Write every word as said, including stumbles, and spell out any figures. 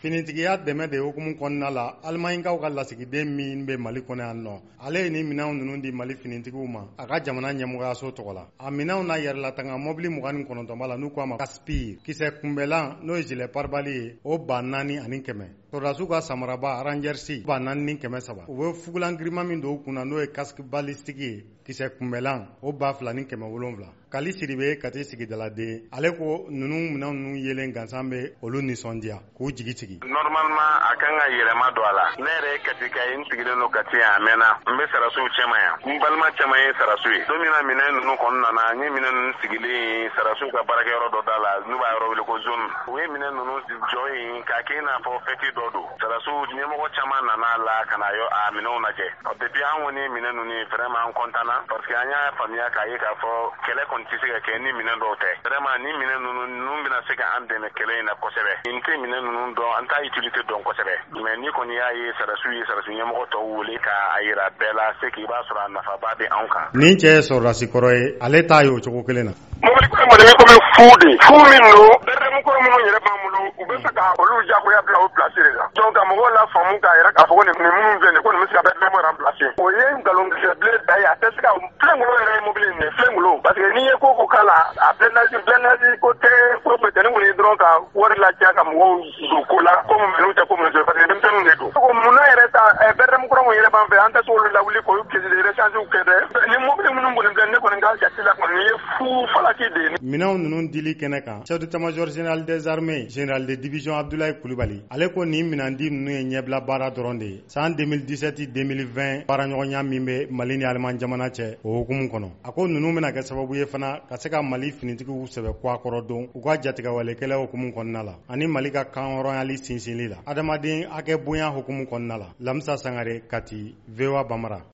finitigiya dɛmɛ de hukumu kɔnɔna la Alimaɲikaw ka lasigiden min bɛ Mali kɔnɔ yan nɔ ale ye ni minɛnw ninnu di Mali finitigiw ma a ka jamana ɲɛmɔgɔyaso tɔgɔ la a minɛnw na yɛrɛlatanga mɔbili mugan ni kɔnɔntɔn b'a la n'u k'a ma Caspir kisɛ kunbɛlan n'o ye gilet pare-balles ye o ba naani ani kɛmɛ sɔrɔdasiw ka samaraba Rangers ba naani ni kɛmɛ saba u bɛ fugulan girinman min don u kunna n'o ye casque balistique ye kisɛ kunbɛlan o ba fila ni kɛmɛ wolonwula Kali Siribe Kati Sigidaladen ale ko ninnu minɛn ninnu yelen gansan bɛ olu nisɔndiya k'u jigi sigi. Normalement a kan ka yɛlɛma don a la ne yɛrɛ ye Kati ka ye n sigilen don Kati yan a mɛnna n bɛ Sarasiw cɛman yan n balima caman ye Sarasiw ye don min na minɛn ninnu kɔnɔna na n ye minɛn ninnu sigilen Sarasiw ka baarakɛyɔrɔ dɔ da la n'u b'a yɔrɔ wele ko zone u ye minɛn ninnu jɔ yen k'a kɛ i n'a fɔ fɛti dɔ don Sarasiw ɲɛmɔgɔ caman nana la ka na a minɛnw lajɛ depuis an kɔni ye minɛn ninnu ye vraiment an content na parce que an y'a faamuya k'a ye k'a fɔ kɛlɛ kɔni tɛ se ka kɛ ni minɛn dɔw tɛ vraiment ni minɛn ninnu ninnu bɛna se ka an dɛmɛ kɛlɛ in na kosɛbɛ n tɛ minɛn ninnu dɔn an t'a utilité dɔn kosɛbɛ mais ni kɔni y'a ye Sarasiw ye Sarasiw ɲɛmɔgɔ tɔw wele k'a yira bɛɛ la c'est que i b'a sɔrɔ a nafaba bɛ anw kan. Nin cɛ ye sɔrɔdasi kɔrɔ ye ale t'a ye o cogo kelen na. Mobili kɔnɔ Mali ko bɛ fu de fu min don bɛrɛmu kɔrɔ minnu yɛrɛ b'an bolo u bɛ fɛ ka olu jagoya bila o place de la donc ka mɔgɔw la faamu k'a yɛrɛ k'a fɔ ko nin minnu filɛ nin ko nin bɛ se ka bɛrɛmu remplacer o ye nkalontigɛ bilen da ye a tɛ se ka filɛngolo yɛrɛ ye mobili nin ye filɛngolo parce que n'i ye ko ko k'a la a blindage blindage ko tɛ ko peut-être ni kɔni ye dɔrɔn ka wari ladiya ka mɔgɔw don ko la ko minnu tɛ ko minnu tɛ parce que denmisɛnninw de don ko munna yɛrɛ ta bɛrɛmu kɔrɔ minnu yɛrɛ b'an fɛ an tɛ se olu lawuli k'olu kisi rechangew kɛ dɛ ni mobili minnu kɔni filɛ ne kɔni ka jate la kɔni ye fu falaki de ye. Minɛnw ninnu dili kɛnɛ kan chef d'état-major général des armées général de division Abdoulaye Kulibali ale ko nin minɛndi ninnu ye ɲɛbila baara dɔrɔn de ye san deux mille dix-sept deux mille vingt baaraɲɔgɔnya min bɛ Mali ni Alimaɲi jamana cɛ o hukumu kɔnɔ a ko ninnu bɛna kɛ sababu ye fana ka se ka Mali finitigiw sɛbɛ kɔ a kɔrɔ don u ka jatigɛwalekɛlɛ hukumu kɔnɔna la ani Mali ka kanhɔrɔnyali sinsinli la adamaden hakɛ bonya hukumu kɔnɔna la Lamisa Sangare Kati V O A Bamara.